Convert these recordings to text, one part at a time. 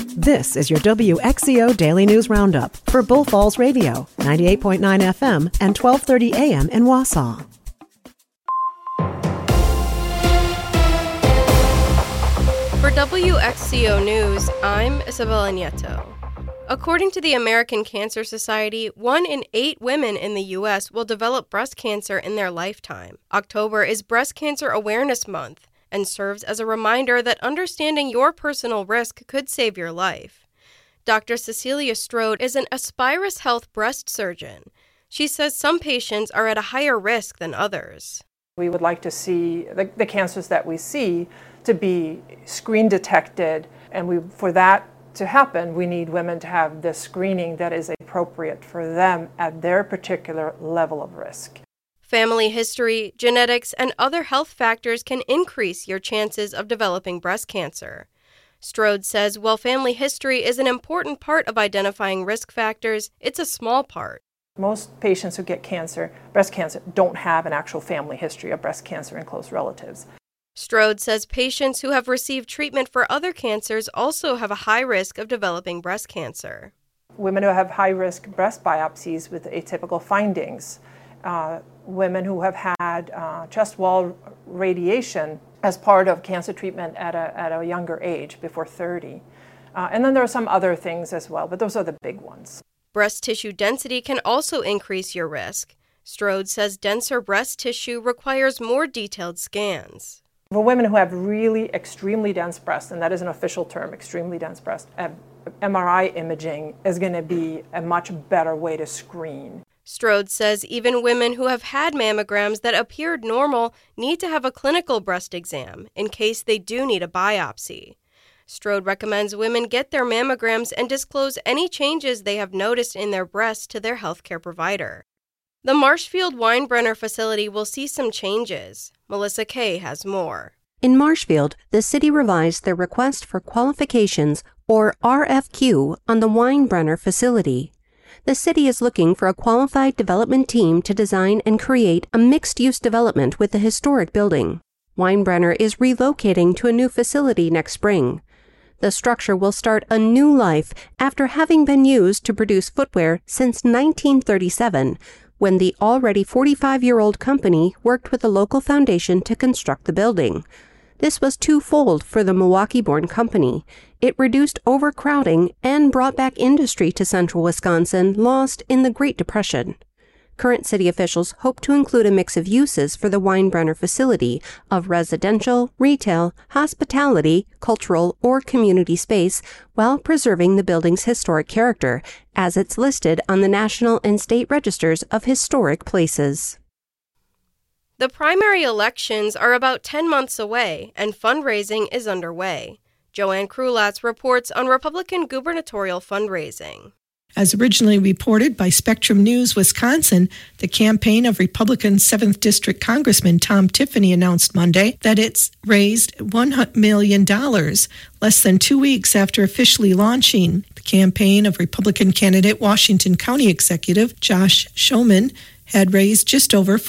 This is your WXCO Daily News Roundup for Bull Falls Radio, 98.9 FM and 1230 AM in Wausau. For WXCO News, I'm Isabella Nieto. According to the American Cancer Society, 1 in 8 women in the U.S. will develop breast cancer in their lifetime. October is Breast Cancer Awareness Month and serves as a reminder that understanding your personal risk could save your life. Dr. Cecilia Strode is an Aspirus Health breast surgeon. She says some patients are at a higher risk than others. We would like to see the cancers that we see to be screen detected, and for that to happen, we need women to have the screening that is appropriate for them at their particular level of risk. Family history, genetics, and other health factors can increase your chances of developing breast cancer. Strode says while family history is an important part of identifying risk factors, it's a small part. Most patients who get breast cancer, don't have an actual family history of breast cancer in close relatives. Strode says patients who have received treatment for other cancers also have a high risk of developing breast cancer. Women who have high-risk breast biopsies with atypical findings, women who have had chest wall radiation as part of cancer treatment at a younger age, before 30. And then there are some other things as well, but those are the big ones. Breast tissue density can also increase your risk. Strode says denser breast tissue requires more detailed scans. For women who have really extremely dense breasts, and that is an official term, extremely dense breast, MRI imaging is going to be a much better way to screen. Strode says even women who have had mammograms that appeared normal need to have a clinical breast exam in case they do need a biopsy. Strode recommends women get their mammograms and disclose any changes they have noticed in their breasts to their healthcare provider. The Marshfield Weinbrenner facility will see some changes. Melissa Kay has more. In Marshfield, the city revised their request for qualifications, or RFQ, on the Weinbrenner facility. The city is looking for a qualified development team to design and create a mixed-use development with the historic building. Weinbrenner is relocating to a new facility next spring. The structure will start a new life after having been used to produce footwear since 1937, when the already 45-year-old company worked with a local foundation to construct the building. This was twofold for the Milwaukee-born company. It reduced overcrowding and brought back industry to central Wisconsin lost in the Great Depression. Current city officials hope to include a mix of uses for the Weinbrenner facility of residential, retail, hospitality, cultural, or community space while preserving the building's historic character, as it's listed on the National and State Registers of Historic Places. The primary elections are about 10 months away, and fundraising is underway. Joanne Krulatz reports on Republican gubernatorial fundraising. As originally reported by Spectrum News Wisconsin, the campaign of Republican 7th District Congressman Tom Tiffany announced Monday that it's raised $100 million, less than 2 weeks after officially launching. The campaign of Republican candidate Washington County Executive Josh Schoeman had raised just over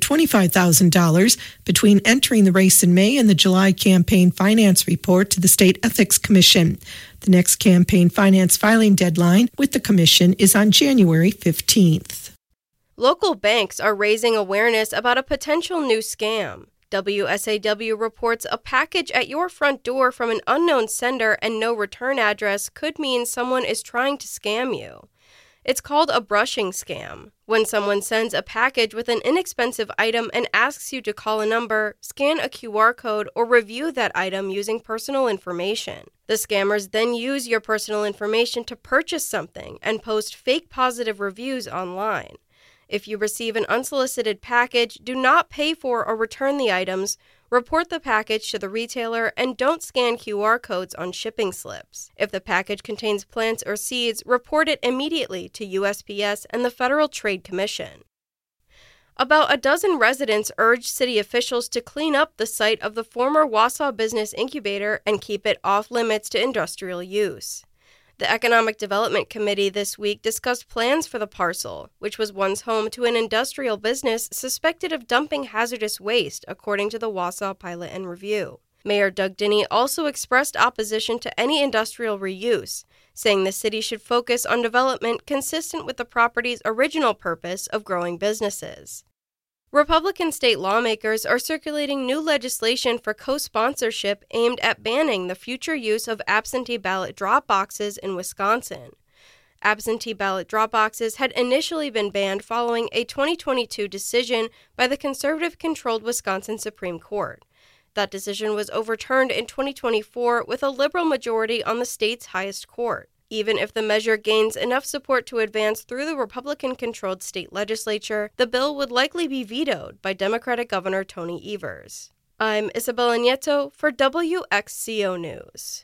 $425,000 between entering the race in May and the July campaign finance report to the State Ethics Commission. The next campaign finance filing deadline with the commission is on January 15th. Local banks are raising awareness about a potential new scam. WSAW reports a package at your front door from an unknown sender and no return address could mean someone is trying to scam you. It's called a brushing scam. When someone sends a package with an inexpensive item and asks you to call a number, scan a QR code, or review that item using personal information. The scammers then use your personal information to purchase something and post fake positive reviews online. If you receive an unsolicited package, do not pay for or return the items, report the package to the retailer, and don't scan QR codes on shipping slips. If the package contains plants or seeds, report it immediately to USPS and the Federal Trade Commission. About a dozen residents urged city officials to clean up the site of the former Wausau Business Incubator and keep it off limits to industrial use. The Economic Development Committee this week discussed plans for the parcel, which was once home to an industrial business suspected of dumping hazardous waste, according to the Wausau Pilot and Review. Mayor Doug Dinney also expressed opposition to any industrial reuse, saying the city should focus on development consistent with the property's original purpose of growing businesses. Republican state lawmakers are circulating new legislation for co-sponsorship aimed at banning the future use of absentee ballot drop boxes in Wisconsin. Absentee ballot drop boxes had initially been banned following a 2022 decision by the conservative-controlled Wisconsin Supreme Court. That decision was overturned in 2024 with a liberal majority on the state's highest court. Even if the measure gains enough support to advance through the Republican-controlled state legislature, the bill would likely be vetoed by Democratic Governor Tony Evers. I'm Isabella Nieto for WXCO News.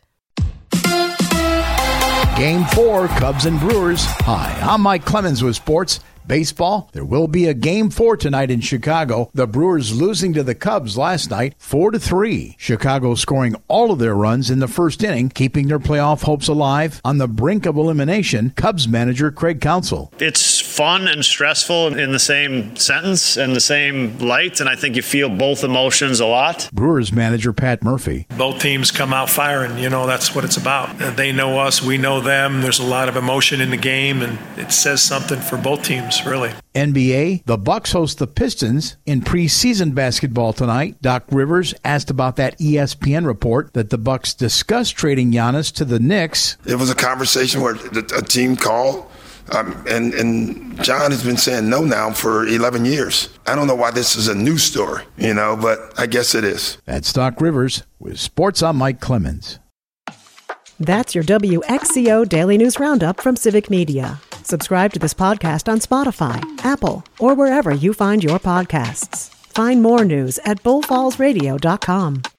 Game 4, Cubs and Brewers. Hi, I'm Mike Clemens with sports. Baseball, there will be a Game 4 tonight in Chicago. The Brewers losing to the Cubs last night, 4-3. Chicago scoring all of their runs in the first inning, keeping their playoff hopes alive. On the brink of elimination, Cubs manager Craig Counsell. It's fun and stressful in the same sentence and the same light, and I think you feel both emotions a lot. Brewers manager Pat Murphy. Both teams come out firing. That's what it's about. They know us, we know them. There's a lot of emotion in the game, and it says something for both teams. Really. NBA, the Bucks host the Pistons in preseason basketball tonight. Doc Rivers asked about that ESPN report that the Bucks discussed trading Giannis to the Knicks. It was a conversation where a team called, and John has been saying no now for 11 years. I don't know why this is a news story, but I guess it is. That's Doc Rivers with Sports. I'm Mike Clemens. That's your WXCO Daily News Roundup from Civic Media. Subscribe to this podcast on Spotify, Apple, or wherever you find your podcasts. Find more news at bullfallsradio.com.